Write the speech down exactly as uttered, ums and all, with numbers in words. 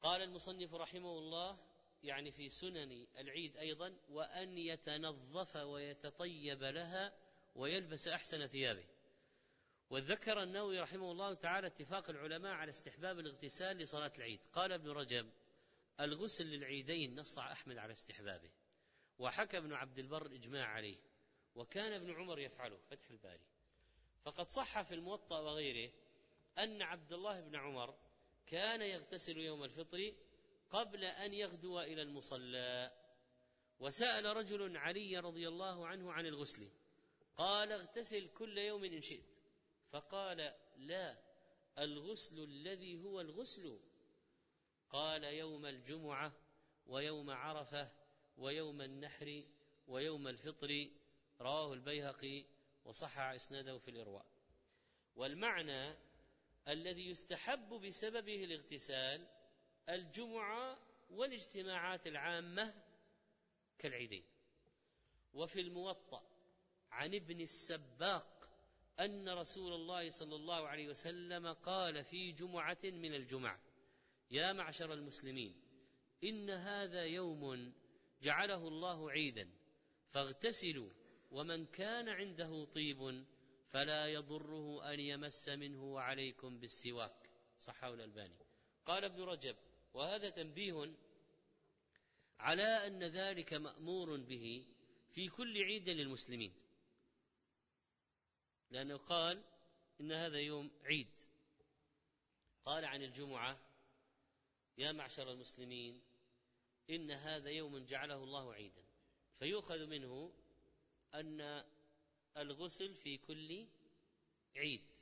قال المصنف رحمه الله يعني في سنن العيد أيضا: وأن يتنظف ويتطيب لها ويلبس أحسن ثيابه. وذكر النووي رحمه الله تعالى اتفاق العلماء على استحباب الاغتسال لصلاة العيد. قال ابن رجب: الغسل للعيدين نص أحمد على استحبابه، وحكى ابن عبد البر الإجماع عليه، وكان ابن عمر يفعله، فتح الباري. فقد صح في الموطأ وغيره أن عبد الله بن عمر كان يغتسل يوم الفطر قبل أن يغدو إلى المصلى. وسأل رجل علي رضي الله عنه عن الغسل، قال: اغتسل كل يوم إن شئت. فقال: لا، الغسل الذي هو الغسل. قال: يوم الجمعة ويوم عرفة ويوم النحر ويوم الفطر. رواه البيهقي وصحح إسناده في الإرواء. والمعنى الذي يستحب بسببه الاغتسال الجمعة والاجتماعات العامة كالعيدين. وفي الموطأ عن ابن السباق أن رسول الله صلى الله عليه وسلم قال في جمعة من الجمع: يا معشر المسلمين، إن هذا يوم جعله الله عيدا، فاغتسلوا، ومن كان عنده طيب فلا يضره أن يمس منه، وعليكم بالسواك. صححه الألباني. قال ابن رجب: وهذا تنبيه على أن ذلك مأمور به في كل عيد للمسلمين، لأنه قال إن هذا يوم عيد. قال عن الجمعة: يا معشر المسلمين، إن هذا يوم جعله الله عيدا، فيؤخذ منه أن الغسل في كل عيد.